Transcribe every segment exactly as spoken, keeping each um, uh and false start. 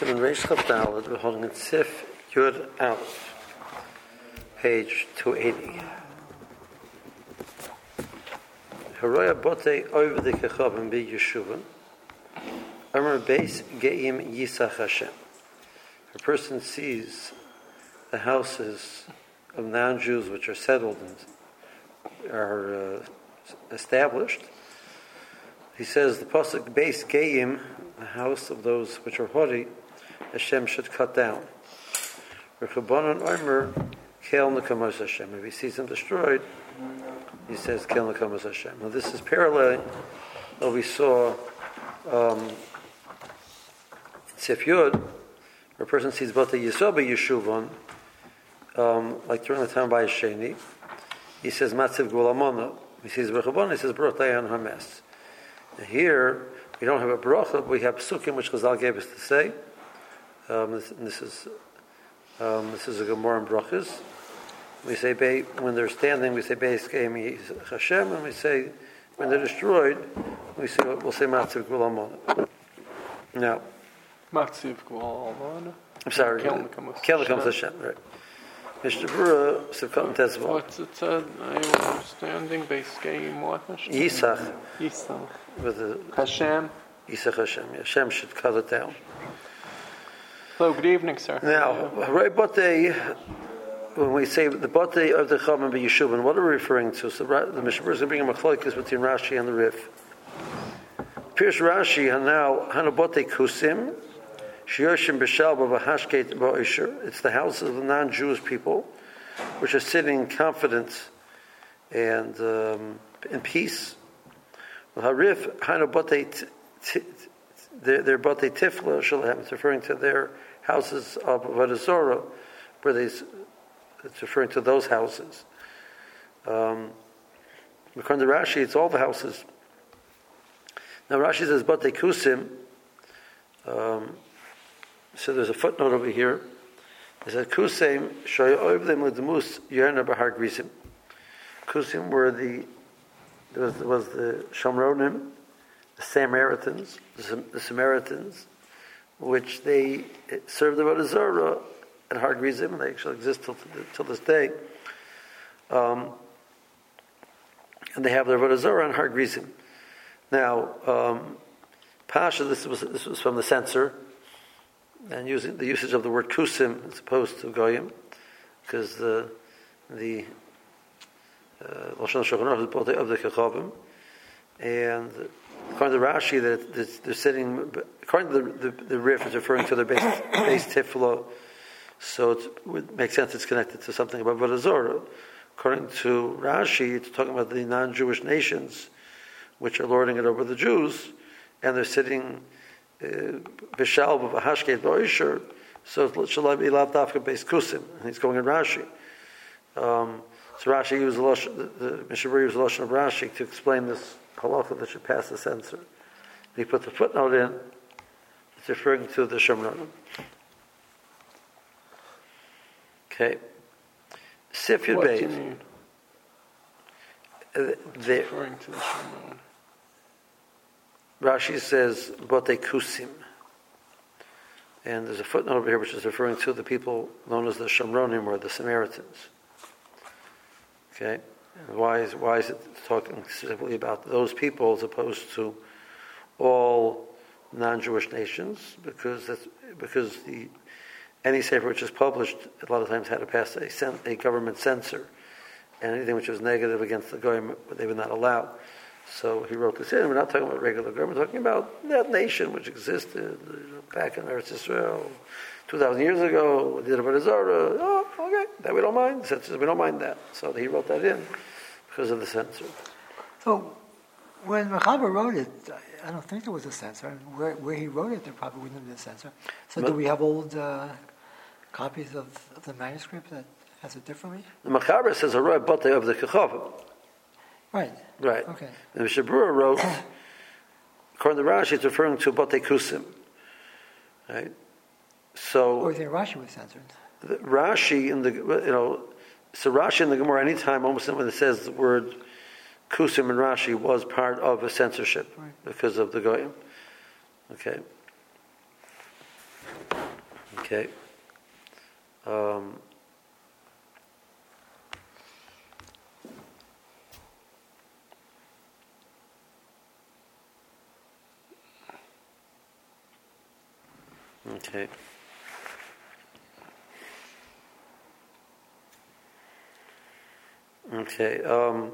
in Reish Chav Daled, we're holding it Sif Yud Aleph, page two eighty. Haroya bote over the kechavim be yeshuvim. Amar beis geim yisach Hashem. A person sees the houses of non-Jews which are settled and are uh, established. He says the pasuk beis geim, the house of those which are haughty, Hashem should cut down. Rechabanan Omer kel nekamos Hashem. If he sees them destroyed, he says kel nekamos Hashem. Now this is paralleling what we saw um, in Sif Yud, where a person sees both the Yisod Yeshuvon, um, like during the time by Sheni, he says Matziv Gulamona. He sees Rechabanan, he says Brotayan Hames. Here we don't have a bracha, but we have psukim which Chazal gave us to say. Um, this, this is um, this is a Gemara in brachas. We say be, when they're standing, we say Beis Geim Hashem, and we say when they're destroyed, we say we'll say Matziv Gulamon. Now, Matziv Gulamon. I'm sorry, Kel Nekamos Hashem, right? Mishnah Berurah Sivkot Tezvah. What's it said? I am understanding Beis Geim what? Yisach. Yisach. With the Hashem. Yisach Hashem. Hashem should cut it down. Hello, good evening, sir. Now, right, Batei, when we say the Batei of the Chacham and Yeshuvin, what are we referring to? So the Mishnah Berurah is bringing a machlokes between Rashi and the Rif. Pierce Rashi now Hanabote Kusim. It's the houses of the non-Jewish people, which are sitting confident and um, in peace. They're bote tifla shalem. It's referring to their houses of Avodah where they. It's referring to those houses. Um, according to Rashi, it's all the houses. Now Rashi says bote kusim. Um, So there's a footnote over here. It says Kusim shoy them l'demus yerna b'har grisim. Kusim were the there was, was the Shomronim, the Samaritans, the, the Samaritans, which they served the Avodah Zarah at Har Grizim, and they actually exist till, till this day. Um, and they have their Avodah Zarah on Har Grizim. Now, um, Pasha, this was this was from the censor. And using the usage of the word kusim as opposed to goyim, because the the lashon shulchan aruch is both of the kechavim, and according to Rashi, that they're sitting. According to the the, the Rif, is referring to their base base tifla, so it would make sense. It's connected to something about Avodah Zarah. According to Rashi, it's talking about the non-Jewish nations, which are lording it over the Jews, and they're sitting. B'shalv of a hashket b'oisher, so it shall be lav dafka based kusim, and he's going in Rashi. Um, so Rashi used the Lashon, the, the Mishnah Berurah used the Lashon of Rashi to explain this halacha that should pass the censor. He put the footnote in. It's referring to the Shomronim. Okay, Sif Yud Beis. It's referring to the Shomronim. Rashi says bote kusim, and there's a footnote over here which is referring to the people known as the Shomronim or the Samaritans. Okay, and why is why is it talking specifically about those people as opposed to all non-Jewish nations? Because that's because the any sefer which is published a lot of times had to pass a, a government censor, and anything which was negative against the government they were not allowed. So he wrote this in. We're not talking about regular government. We're talking about that nation which existed back in Eretz Yisrael two thousand years ago. Did Avodah Zarah? Oh, okay, that we don't mind. We don't mind that. So he wrote that in because of the censor. So when Mechaber wrote it, I don't think there was a censor. Where, where he wrote it, there probably wouldn't have been a censor. So but, do we have old uh, copies of, of the manuscript that has it differently? The Mechaber says a roy bote of the kechavim. Right. Right. Okay. And the Mishnah Berurah wrote, according to Rashi, it's referring to bote kusim. Right. So. Or you think Rashi was censored? The, Rashi in the you know, so Rashi in the Gemara anytime almost when it says the word kusim in Rashi was part of a censorship right. because of the goyim. Okay. Okay. Um, okay. Okay. Um,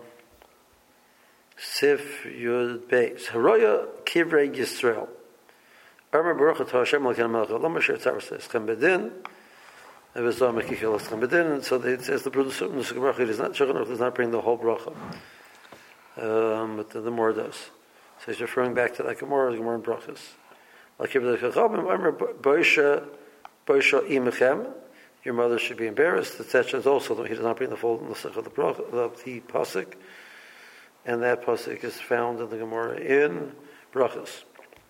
Sif Yud Beis Haroya Kivrei Yisrael. Amar Baruch Atah Hashem Elokeinu Melech Haolam Asher Tzar Eschem Bedin. And so it says the Nusach Bracha does not Shulchan Aruch does not bring the whole bracha, um, but the, the Gemara does. So he's referring back to that Gemara, the Gemara in Brachas. Like the Chachamim, Amar Boisha Boisha Imechem. Your mother should be embarrassed. The Tzedek is also he does not bring the full Nusach of the bracha, of the pasuk, and that pasuk is found in the Gemara in Brachas.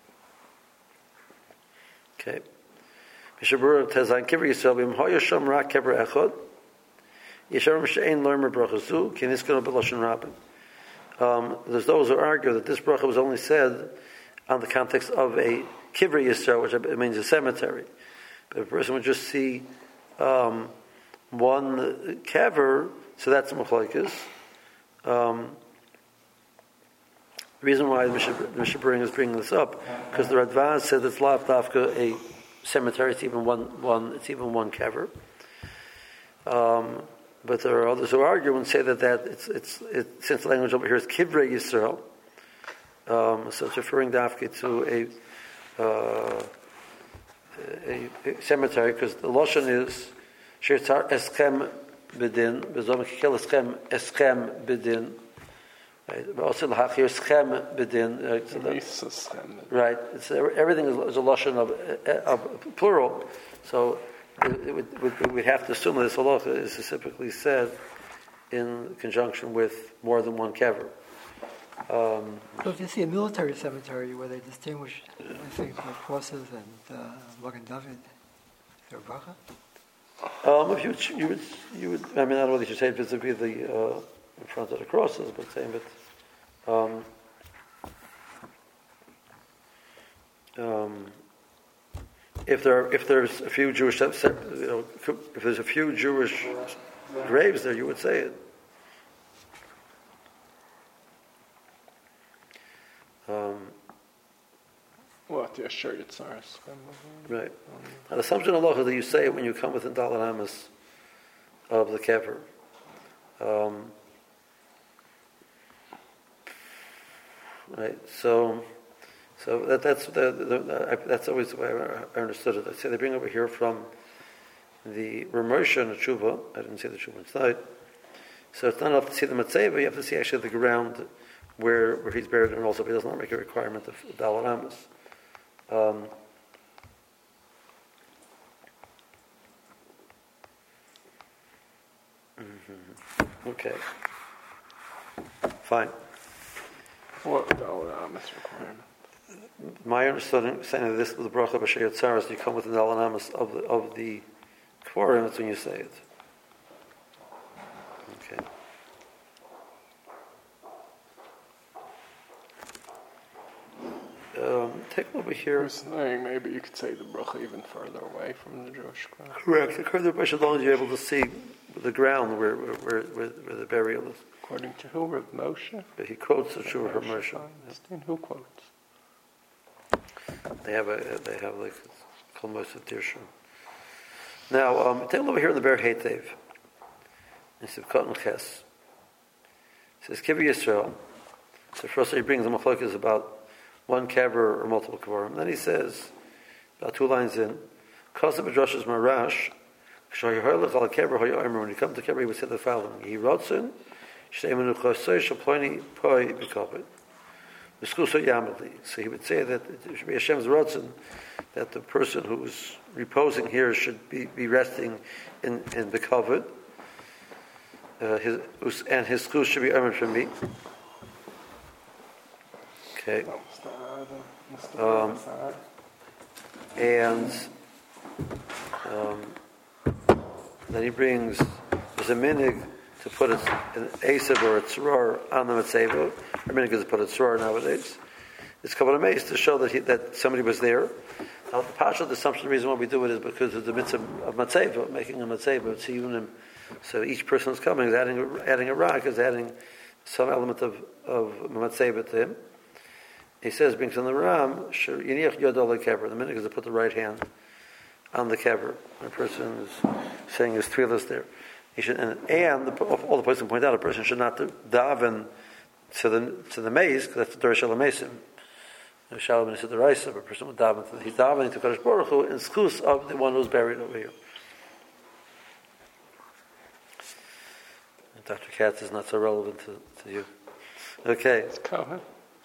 Okay. Mishabur Tezan Kivrei Yisrael Bim Hoyasham Rak Kever Echad Yisharim Shein Loimer Brachazu Kiniskanu B'Lashon Rabin. Um, there's those who argue that this bracha was only said on the context of a Kivrei Yisrael, which means a cemetery. But a person would just see um, one kever, so that's Machlokes. Um, the reason why the Mishabur is bringing this up because the Radvaz said it's Lav Dafka a cemetery. It's even one, one. It's even one kever. Um, but there are others who argue and say that that it's it's it, since the language over here is Kivrei Yisrael, um, so it's referring dafka to a, uh, a, a cemetery because the lashon is Shirtzar Eschem Bedin, Bezom Kikel Eschem Eschem Bedin. Right, also L'Hachir Eschem Bedin. Right, it's everything is, is a lashon of, of plural, so it, it would, we have to assume that this halacha is specifically said in conjunction with more than one kever. Um, so if you see a military cemetery where they distinguish, I think, the crosses and uh, Magen David, is there a bracha? Um, if you would, you would, you would, I mean, I don't know whether you should say it vis-a-vis the uh, in front of the crosses, but saying that. Um, um, if there, if there's a few Jewish, you know, if there's a few Jewish graves there, you would say it. Um, what? Yeah, sure, it's ours. Right. Now, the assumption of Allah is that you say it when you come within Dalet Amos of the kever. Um, right. So, so that that's the, the, the, that's always the way I understood it. I say they bring over here from the Ramosha and the Tshuva. I didn't see the Tshuva inside. So it's not enough to see the Matzeva. You have to see actually the ground where where he's buried, and also he does not make a requirement of Dalet Amos. Um, mm-hmm. Okay. Fine. What Dalet Amos requirement? My understanding saying of this with the bracha b'shei yotzaros, you come with the Dalet Amos of the of the Kvorim. That's when you say it. Okay. Um, take over here. I was saying maybe you could say the bracha even further away from the Jewish ground. Correct. Further away, as long as you're able to see the ground where where where, where the burial is. According to who? Rav Moshe? But he quotes the Shur Moshe. Yeah. Who quotes? They have a they have like called most of Tirshu. Now um, take a look over here in the Ber Heitev. In Sivkot and Ches. It says Kivrei Yisrael. So first he brings the machlokes about one kever or multiple kevorim. Then he says, about two lines in, Kosev Midrash's Marash, when you come to kever, he would say the following: He rotzen, shteimenu chosei shalploni poi b'kavod, v'schuso yamali. So he would say that it should be Hashem's rotzen, that the person who is reposing here should be, be resting in in b'kavod, uh, his and his schus should be earned from me. Okay. Um, and um, then he brings there's a minig to put an asav or a tzror on the matzeva. A minig is to put a tzror nowadays. It's kavanah meis to show that he, that somebody was there. Now, the Pasha, the assumption, the reason why we do it is because of the mitzvah of matzeva, making a matzeva, tziyunim. So each person who's coming is adding, adding a rock, is adding some element of, of matzeva to him. He says, brings in the Ram, yiniach yodol kever. The minute is to put the right hand on the kever. The person is saying his tefillas there. He should, and, and the, all the points can point out, a person should not daven to the to the maze, because that's the Dor Shel HaMesim. Shalom is the Raisa, a person would daven to the, he's davening to Kadosh Baruch Hu in schus of the one who's buried over here. And Doctor Katz is not so relevant to, to you. Okay. It's Kohen.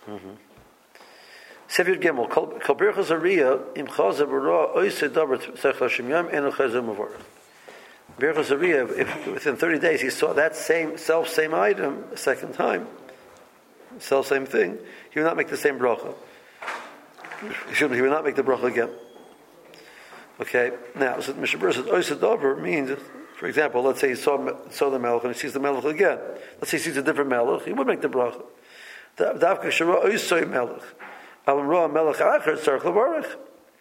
Sefer Gimel, Kol Birchas Ariyah, Im Chazav Bara, Oisei Dabar Tzech Lashem Yom, Eno Chazav Mavorach. Birchas Ariyah, if within thirty days he saw that same, self-same item a second time, self-same thing, he would not make the same bracha. He would not make the bracha again. Okay, now, so Mishnah Berurah says, Oisei Dabar means, for example, let's say he saw, saw the Melech and he sees the Melech again. Let's say he sees a different Melech, he would make the bracha. Davka Shara Oisei Melech. Alam Roa Melech Acher Tzarech Levarech.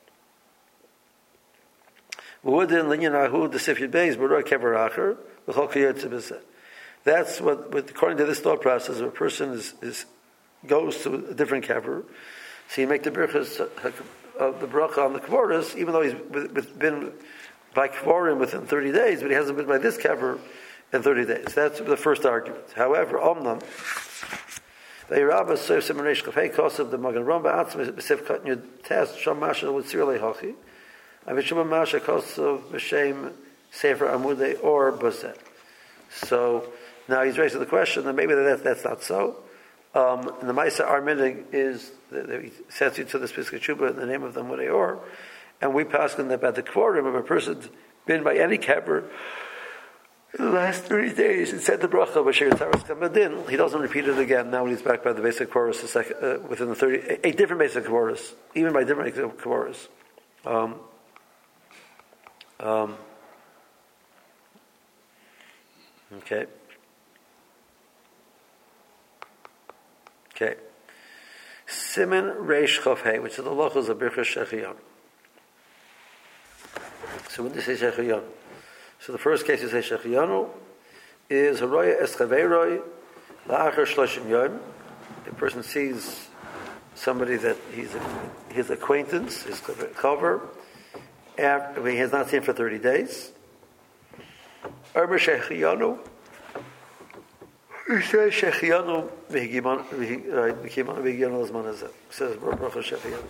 Within Linyanahu the Sifyud Beis Baruch Kever Acher L'Chol Kiyotze B'Zeh. That's what, what, according to this thought process, if a person is, is goes to a different kever, so you make the birchas of the bracha on the kvoros, even though he's been by kvorim within thirty days, but he hasn't been by this kever in thirty days. That's the first argument. However, Omnam. The Rabba serves some reish kafei kosav the Magen Rambam atzmi b'sef katnyud test sham masha with sirlei hachi, and v'shum masha kosav b'shem sefer amudei or bazet. So now he's raising the question that maybe that that's not so. Um, and the Maisa Arminig is that he sends you to the Piskei Tshuva in the name of the Amudei or, and we pass on that by the quorum of a person's been by any kever in the last thirty days and said the bracha of Asher Taras Kamadin, he doesn't repeat it again now when he's back by the basic chorus the second, uh, within the thirty, a, a different basic chorus, even by different chorus. Um, um, okay. Okay. Siman Reish Chof Hei, which is the lochos of Birchas Shechion. So when they say Shechion, so the first case you say Shechianu is Haroya Eschaveiroi La'achar Shloshim Yom. The person sees somebody that he's a, his acquaintance, his cover, after he has not seen for thirty days. Arba Shechianu. He says Shechianu v'higimanu v'higimanu l'zman hazeh. Says Baruch Shechianu.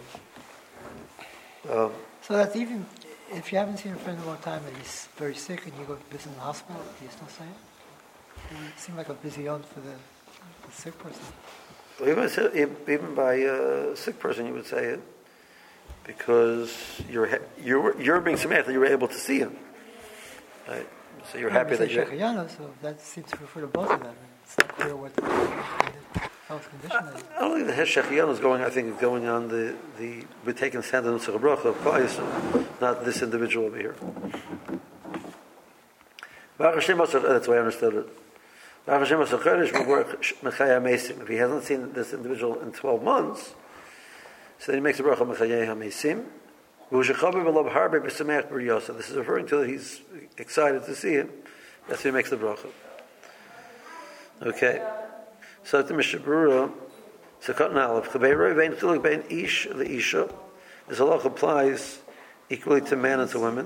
So that's even if you haven't seen a friend in a long time and he's very sick and you go visit in the hospital, do you still say it? It would seem like a busy on for the, the sick person. Well, even, even by a sick person, you would say it because you're you're you're being samech that you were able to see him, right? So you're happy that you're. So that seems to refer to both of them. It's not clear what the health condition is. I don't think the Shechianu is going. I think it's going on the the we're taking the sand and the bracha applies, not this individual over here. That's the way I understood it. If he hasn't seen this individual in twelve months, so then he makes a bracha mechayei hamesim. This is referring to that he's excited to see him. That's why he makes the bracha. Okay. So the Mishnah Berurah, so Katan Aleph, Chaveiroi vein chiluk bein ish leisha. This halach applies equally to men and to women.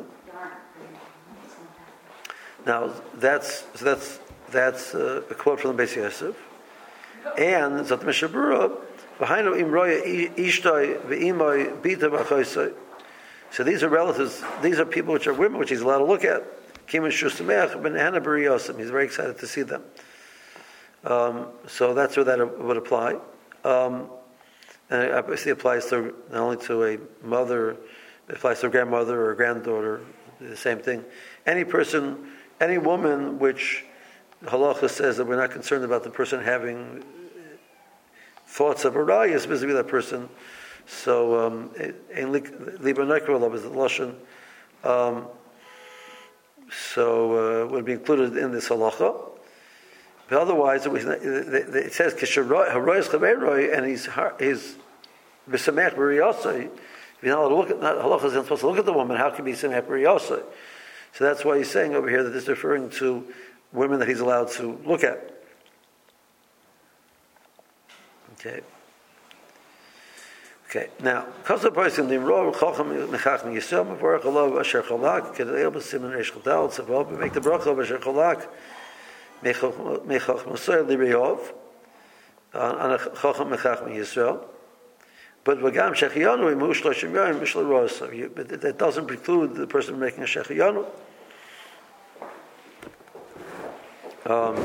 Now that's so that's that's uh, a quote from the Beis Yosef, and Zot Mishnah Berurah, v'hainu im roya ishtoi ve'imoi bita b'achoisoi. So these are relatives. These are people which are women, which he's allowed to look at. Kimin shusamech ben hana b'riyosim. He's very excited to see them. Um, so that's where that would apply. Um, and it obviously applies to not only to a mother, it applies to a grandmother or a granddaughter. The same thing. Any person, any woman, which halacha says that we're not concerned about the person having thoughts of a raya, specifically that person. So, um, liba nekrolov is the lashon. Um, so, uh, would be included in this halacha. But otherwise, it, was, it says kisharoy haroyes chaveiroi, and he's he's b'samech b'riyosai. If you're not allowed to look at, not, halacha is not supposed to look at the woman, how can he be Simech Riyosai? So that's why he's saying over here that this is referring to women that he's allowed to look at. Okay. Okay. Now, because of the person, the roh chacham mechach mi yisrael mevorach alav asher cholak kedei b'simin reish chadal tzavol make the bracha of asher cholak mechach mosoy liriyov on a chacham mechach mi yisrael. But v'gam shechiyanu imu shloshim yom mishlo rosa. But that doesn't preclude the person making a shechiyanu. Um,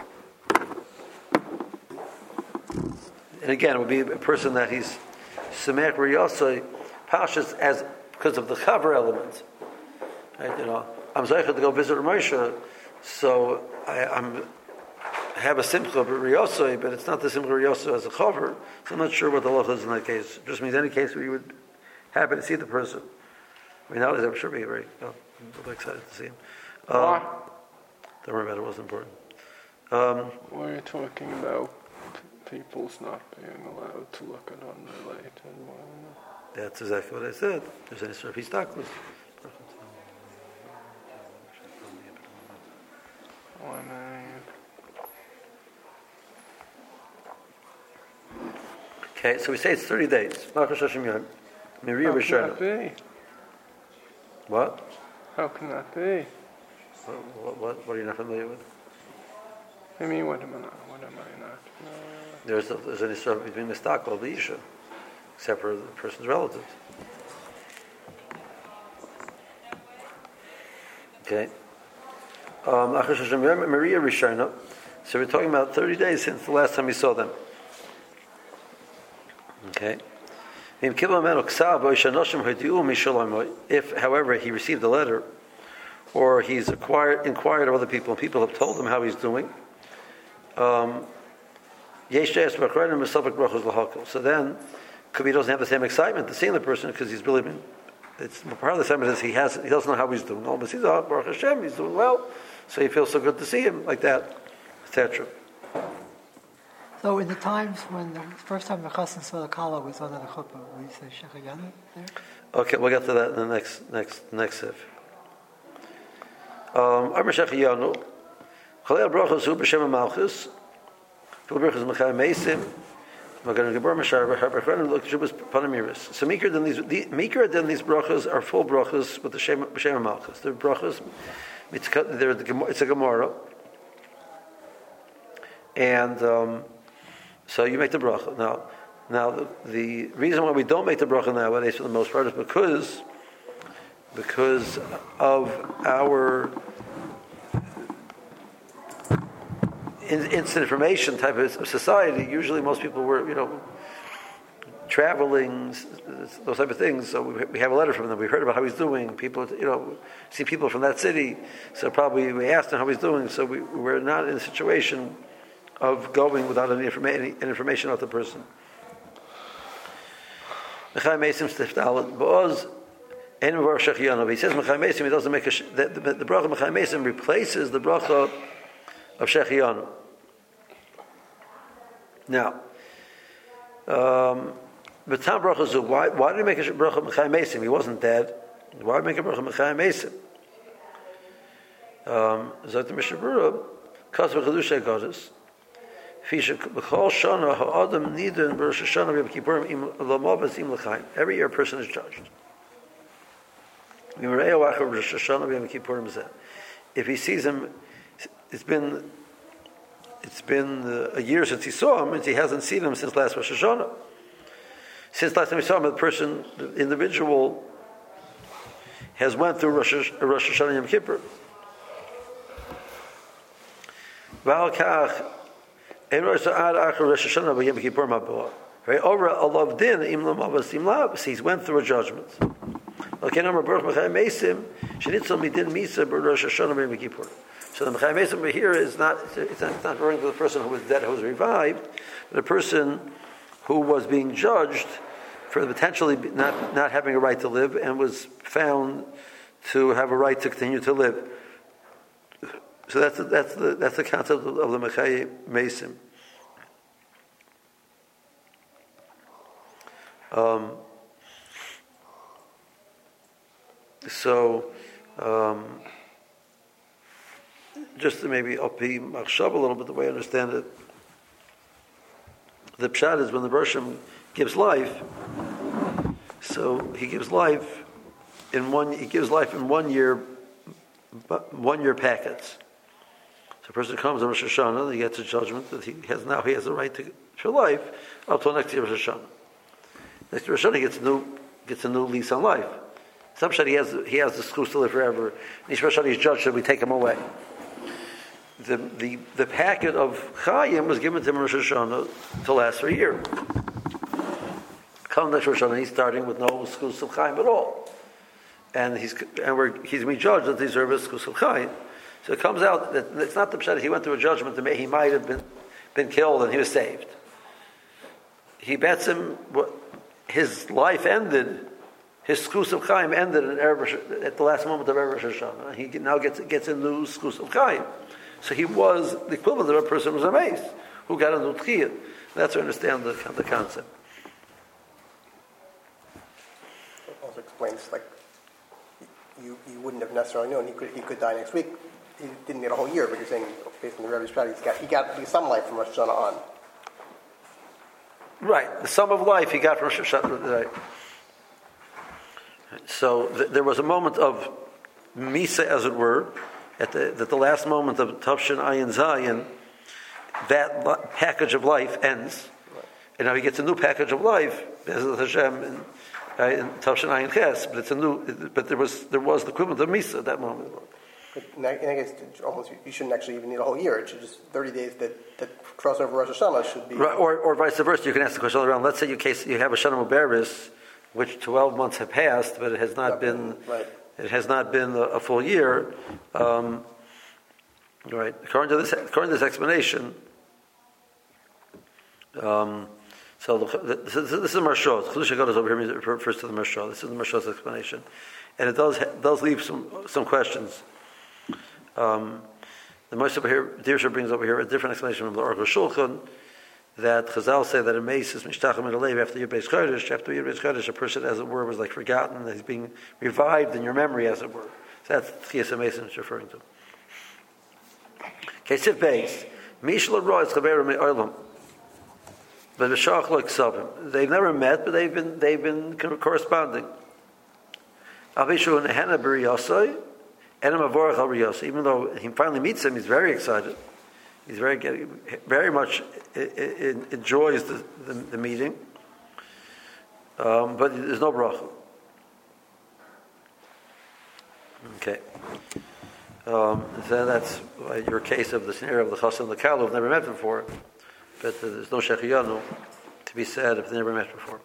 and again, it would be a person that he's Semech Riyosai Pashas as because of the chaver element. Right? You know, I'm Zeicha to go visit Moshe, so I, I'm I have a simcha Riyosai, but it's not the simcha Riyosai as a chaver. So I'm not sure what the law is in that case. It just means any case where you would happen to see the person. I mean, nowadays I'm sure be very, oh, I'm really excited to see him. Um, don't worry about it; it wasn't important. Um, Why are you talking about p- people's not being allowed to look at unrelated women? That's exactly what I said. There's any sort of histaklis. Okay, so we say it's thirty days. How can that be? What? How can that be? What, what, what are you not familiar with? I mean, what am I not? What am I not? No. There's, a, there's an issue between the stock of the Isha, except for the person's relatives. Okay. Um, Maria Rishona. So we're talking about thirty days since the last time we saw them. Okay. If, however, he received a letter, or he's acquired, inquired of other people, and people have told him how he's doing, um, so then, could he doesn't have the same excitement to seeing the person because he's really been. It's part of the excitement is he has he doesn't know how he's doing. Oh, but he's oh, Baruch Hashem, he's doing well, so he feels so good to see him like that, et cetera. So, in the times when the first time the chassan saw the kala was under the chuppah, we say shechayanu there. Okay, we'll get to that in the next next next sif. Um, Amar shechayanu, chalei brachos hu b'shem malchus, two brachos mechai meisim. So meeker than these, the, meeker than these brachas are full brachas with the shem b'shem malchus. They're brachas. It's, they're, it's a gemara, and um, so you make the bracha. Now, now the, the reason why we don't make the bracha nowadays, for the most part, is because because of our instant information type of society. Usually most people were, you know, traveling, those type of things. So we, we have a letter from them. We heard about how he's doing. People, you know, see people from that city. So probably we asked him how he's doing. So we, we're not in a situation of going without any, informa- any information about the person. He says Mechai Mesim, he doesn't make a, the, the, the bracha Mechai Mesim replaces the bracha of Shechiyanu. Now, um, but Tam Bracha Zu, why, why did he make a bracha Mechai Mesim? He wasn't dead. Why did he make a bracha Mechai Mesim? Zot Mishnah Berurah, Kas V'Chadushay Goddess, Fisha B'Chol Shana Ha'adam Nidin B'Rosh Hashanah V'Yom Kippurim Im L'Mavas Im L'Chaim. Every year a person is judged. If he sees him, it's been it's been uh, a year since he saw him, and he hasn't seen him since last Rosh Hashanah. Since last time he saw him, the person, the individual, has went through Rosh, Rosh Hashanah Yom Kippur. Over alav din im lamavas im lav. He's went through a judgment. Okay, number Baruch Mechai Mesim. Shenitzal midin misa b'Rosh Hashanah Yom Kippur. So the Mechai Mesim here is not it's not, it's not referring to the person who was dead who was revived, but the person who was being judged for potentially not not having a right to live and was found to have a right to continue to live. So that's the, that's the that's the concept of, of the Mechai Mesim. Um, So, um, just to maybe up-y machshav a little bit, the way I understand it, the pshat is when the Bershom gives life, so he gives life in one, he gives life in one year, one year packets. So a person comes on Rosh Hashanah, he gets a judgment that he has, now he has the right to, to life up till next year Rosh Hashanah. Next year Rosh Hashanah he gets a new, gets a new lease on life. Some said he has he has the schus to live forever. Each Rosh Hashanah he's judged, so we take him away. The the the packet of Chayim was given to him in Rosh Hashanah to last for a year. Come next Rosh Hashanah, he's starting with no schus of Chayim at all, and he's and we're he's being judged that he deserves a schus of Chayim. So it comes out that it's not the pshat. He went to a judgment that he might have been been killed and he was saved. He bets him what his life ended. His schus of Chaim ended in Erev, at the last moment of Erev Rosh Hashanah. He now gets gets a new schus of Chaim. So he was the equivalent of a person who was a mace, who got a new tchiyah. That's to understand the, the concept. It also explains, like, you, you wouldn't have necessarily known. He could he could die next week. He didn't get a whole year, but you're saying, based on the Rebbe's strategy, he got, he got some life from Rosh Hashanah on. Right. The sum of life he got from Rosh Hashanah. Right. So th- there was a moment of Misa, as it were, at the, at the last moment of Tavshin Ayin Zayin, that li- package of life ends. Right. And now he gets a new package of life, Be'ezrat Hashem, in, uh, in Tavshin Ayin Ches, but it's a new, but there was there was the equivalent of Misa at that moment. In that, in that case, almost you shouldn't actually even need a whole year. It should just thirty days that, that cross over Rosh Hashanah should be. Right, or, or vice versa. You can ask the question all around. Let's say you case you have a Shana Mubaris, which twelve months have passed, but it has not been right. it has not been a, a full year. Um, right. According to this, according to this explanation, um, so the, the, this, is, this is Marshal. Chiddushei Gadol over here refers to the Marshal. This is the Marshal's explanation, and it does does leave some some questions. Um, the Moshe over here, Dirsha brings over here a different explanation from the Aruch Shulchan, that Chazal say that a mace is mishtachim and alev after your Beis Chodesh. After your Beis Chodesh, a person, as it were, was like forgotten, that he's being revived in your memory, as it were. So that's Tchias HaMesim is referring to. Kesef Beis, Mishla Rois Chaveru Me'olam, but B'shach Lo Ksavim. They've never met, but they've been they've been corresponding. Avishu Nehena B'Riyosai. Even though he finally meets him, he's very excited. He's very, very much enjoys the, the, the meeting, um, but there's no bracha. Okay, um, so that's your case of the scenario of the chassan and the kalu who've never met before, but uh, there's no shechiyanu to be said if they never met before.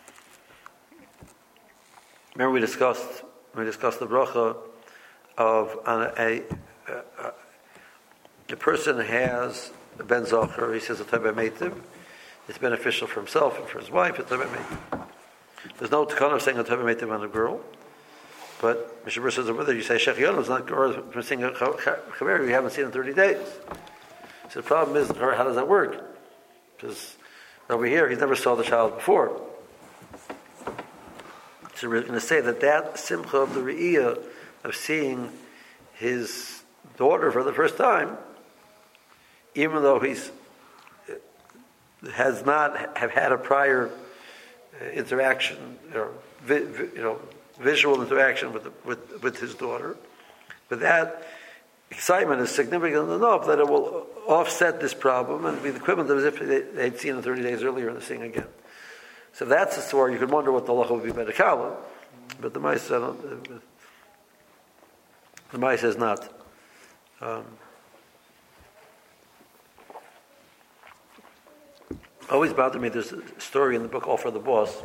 Remember we discussed we discussed the bracha of a, a, a, a person has a ben zocher, he says a teveh meitiv, it's beneficial for himself and for his wife, a teveh meitiv. There's no takana of saying a teveh meitiv on a girl, but Mishnah says whether you say shechiyanu is not girl from saying a chaver you haven't seen in thirty days. So the problem is, how does that work? Because over here he never saw the child before. So we're going to say that that simcha of the re'iyah of seeing his daughter for the first time, even though he's has not have had a prior interaction or vi, you know visual interaction with, the, with with his daughter, but that excitement is significant enough that it will offset this problem and be the equivalent of as if they, they'd seen it thirty days earlier and they're seeing again. So that's a story. You could wonder what the halacha would be by the kala, but the Ma'aseh don't. The Ma'aseh is not. Um, always bothered me. There's a story in the book All for the Boss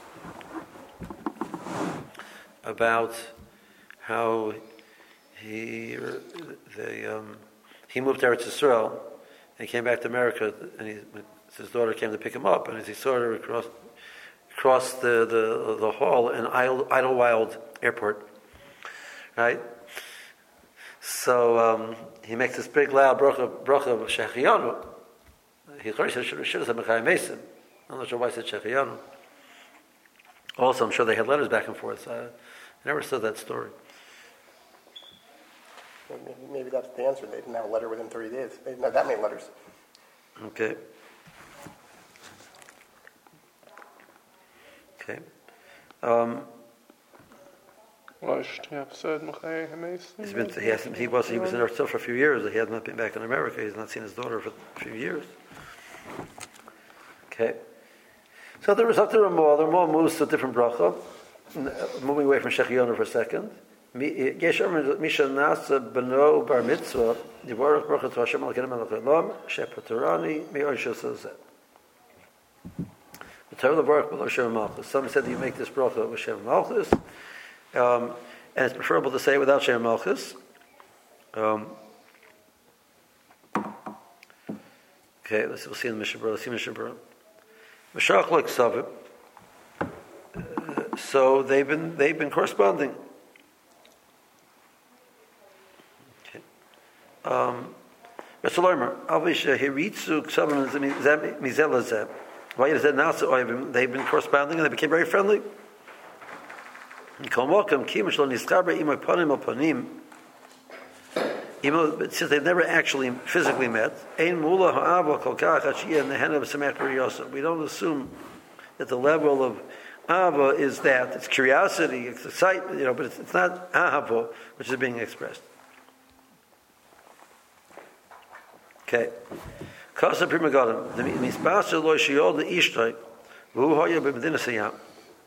about how he they um, he moved to Eretz Yisrael and he came back to America, and he, his daughter came to pick him up, and as he saw her across across the the, the hall in Idle, Idlewild Airport, right? So um, he makes this big loud bracha bracha of Shechiyanu. He should have said Mechayim Mesim. I'm not sure why he said Shechiyanu. Also, I'm sure they had letters back and forth. Uh, I never saw that story. Well, maybe, maybe that's the answer. They didn't have a letter within thirty days. They didn't have that many letters. Okay. Okay. Um, He's been, he, hasn't, he was he was in Eretz Yisrael for a few years. He had not been back in America. He's not seen his daughter for a few years. Okay. So the result of the Ramah, the Ramah moves to a different bracha, moving away from Shechionu for a second. Misha Nasa Beno Bar Mitzvah Divorach Bracha to Hashem Al Kedem Al Kedem Shepaturani Me'or Shosazet. The Torah Baruch Below Shem Malchus. Some said that you make this bracha with Shem Malchus, um, and it's preferable to say it without Shem Malchus. Um, okay, let's we'll see in the Mishnah Berurah. Let's see Mishnah Berurah. Mashach like Savim. So they've been they've been corresponding. Okay. Um, They've been corresponding and they became very friendly. Since they've never actually physically met, we don't assume that the level of Ava is that. It's curiosity, it's excitement, you know, but it's, it's not Ahava, which is being expressed. Okay. Kasa Prima Gadam. The Mispasa Lo Shiol the Ishtay, Vu Hoya Bimdina Siyam.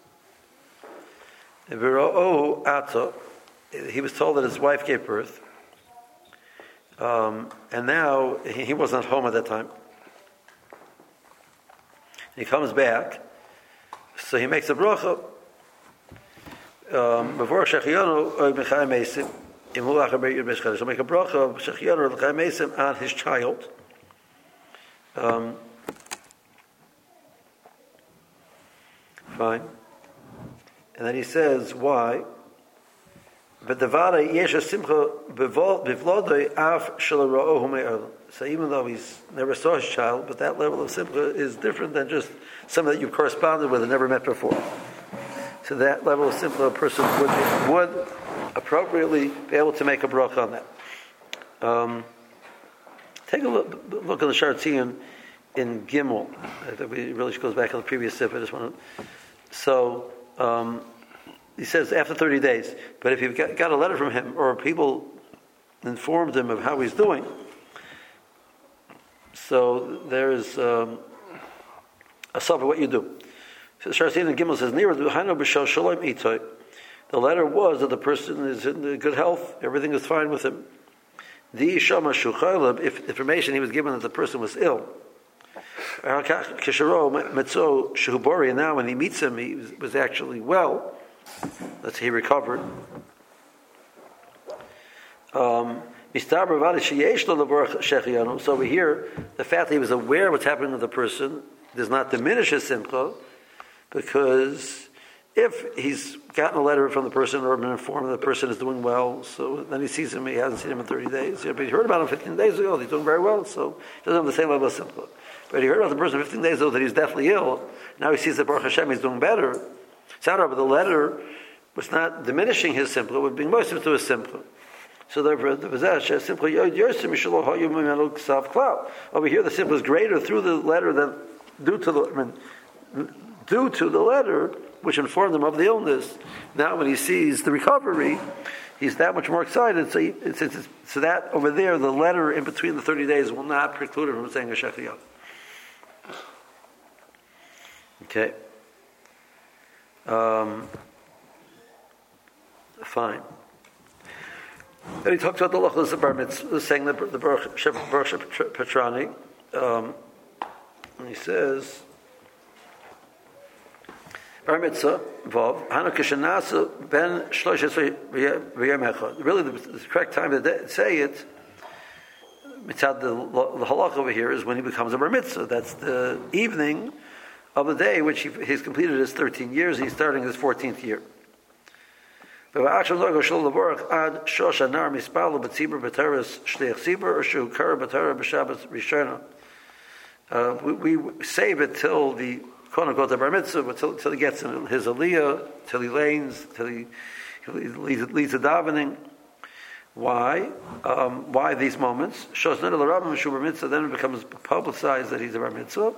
Viro Ato, he was told that his wife gave birth. Um, and now he, he wasn't home at that time. He comes back, so he makes a bracha. Before Shechianu or Mechai Mesim, so make a bracha of Shechianu or Mechai Mesim on his child. Um, fine. And then he says why. But the vada yesha simcha bivlodei af shalaraohu me'erlam. So even though he's never saw his child, but that level of simcha is different than just someone that you've corresponded with and never met before. So that level of simcha, a person would would appropriately be able to make a bracha on that. Um, take a look, look at the Shartzion in Gimel. I think we really goes back to the previous sip. I just want to. So. Um, He says after thirty days, but if you got, got a letter from him or people informed him of how he's doing, so there's um, a sub of what you do. So Sharsin and Gimel says, the letter was that the person is in good health, everything is fine with him. The Shama Shukhalab, if information he was given that the person was ill. And now when he meets him, he was actually well. Let's say he recovered. Um, so over here, the fact that he was aware of what's happening to the person does not diminish his simcha, because if he's gotten a letter from the person or been informed that the person is doing well, so then he sees him, he hasn't seen him in thirty days, but he heard about him fifteen days ago, he's doing very well, so he doesn't have the same level of simcha. But he heard about the person fifteen days ago that he's definitely ill, now he sees that Baruch Hashem he's doing better. But the letter was not diminishing his simcha, it was being most to his simcha. So therefore, the possession simcha over here, the simcha is greater through the letter than due to the I mean, due to the letter which informed him of the illness. Now, when he sees the recovery, he's that much more excited. So, he, it's, it's, so that over there, the letter in between the thirty days will not preclude him from saying a shechiyah. Okay. Um, fine. Then he talks about the lachos of bar mitzvah, saying the the Baruch Petrani, um, and he says bar mitzvah vav hanu kishanasa ben shloshes v'yem echad. Really, the, the correct time to say it, mitzad the the halach over here is when he becomes a bar mitzvah. That's the evening of the day which he, he's completed his thirteen years, he's starting his fourteenth year. So we, we say save it till the quote unquote the bar mitzvah, but till, till he gets in his aliyah, till he lanes, till he He leads, leads a davening. Why? Um, why these moments? Shows not a rabbim shubar mitzvah. Then it becomes publicized that he's a bar mitzvah,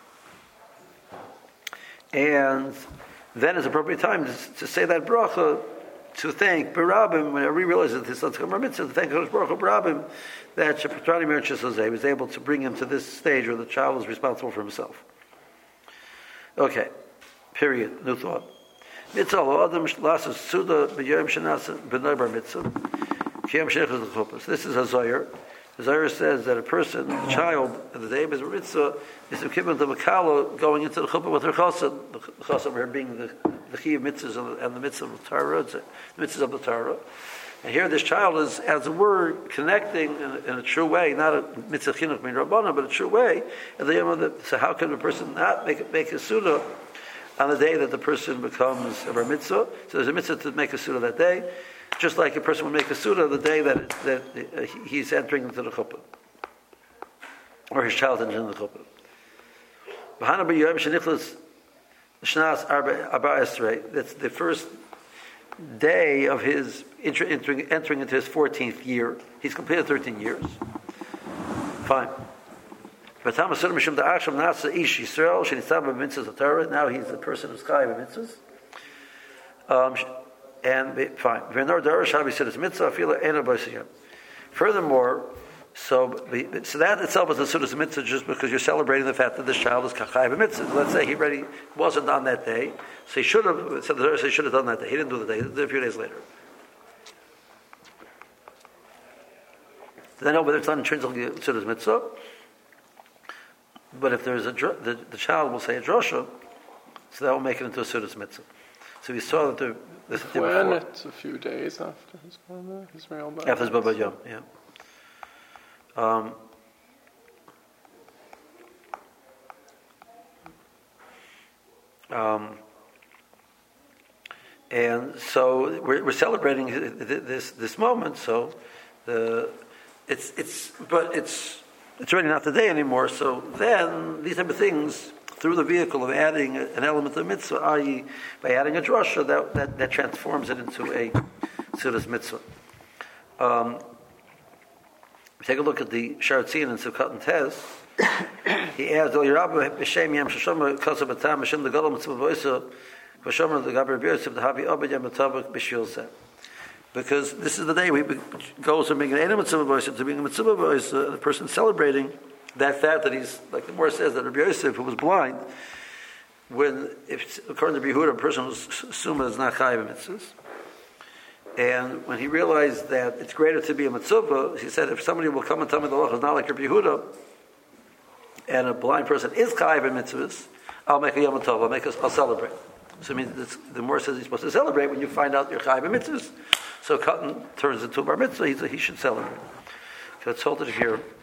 and then it's appropriate time to, to say that bracha to thank Barabim whenever he realizes that his son's bar mitzvah. To thank Hakadosh Baruch Hu Barabim that Shepatrani Mir Chesazeh was able to bring him to this stage where the child is responsible for himself. Okay. Period. New thought. Mitzvah adam lasas suda b'yom shenasa b'nei bar mitzvah. This is a Zohar. The Zohar says that a person, a child, at the day of his mitzvah, is equivalent to a kala going into the chuppah with her chassan. The chassan, her being the the key of mitzvahs and the mitzvah of the Torah, the mitzvahs of the Torah. And here, this child is, as it were, connecting in a, in a true way, not a mitzvah chinuch min rabbana, but a true way. At the end of the, so, how can a person not make make a suda on the day that the person becomes a bar mitzvah? So, there's a mitzvah to make a suda that day. Just like a person would make a suda the day that that uh, he's entering into the chuppah, or his child entering the chuppah. That's the first day of his entering, entering into his fourteenth year. He's completed thirteen years. Fine. Now he's the person who's chayav b'mitzvahs. Um, And fine. Furthermore, so so that itself is a sudas mitzvah just because you're celebrating the fact that this child is chayav mitzvah. Let's say he already wasn't on that day, so he should have. So the he should have done that day. He didn't do the day. He did it a few days later. Then, no, whether it's done intrinsically sudas mitzvah, but if there's a the, the child will say a drosha, so that will make it into a sudas mitzvah. So we saw that the This when it's a few days after his Baba, his real Baba. After his Baba Yom, yeah. Um, um, and so we're, we're celebrating this this moment. So the it's it's but it's it's already not the day anymore. So then these type of things, through the vehicle of adding an element of mitzvah, that is, by adding a drasha, that, that, that transforms it into a sudas mitzvah. Um, take a look at the Sharatzin in Sivkat and Tez. He adds, "El Yerabba b'shem yam shashoma kasav b'tam b'shem the gadol mitzvah v'oisa v'shomer the gaber b'yosef the havi obed yam b'tabak b'shil zeh." Because this is the day we goes from being an enem mitzvah v'oisa to being a mitzvah v'oisa, the person celebrating that fact that he's, like the Gemara says, that Rabbi Yosef, who was blind, when, if according to Yehuda, a person was summa is not chayav mitzvahs, and when he realized that it's greater to be a mitzvah, he said, if somebody will come and tell me the law is not like Rabbi Yehuda, and a blind person is chayav mitzvahs, I'll make a yom tov, I'll make a, I'll celebrate. So it means the Gemara says he's supposed to celebrate when you find out you're chayav mitzvahs. So Katan turns into a bar mitzvah, he, he should celebrate. So it's told it here.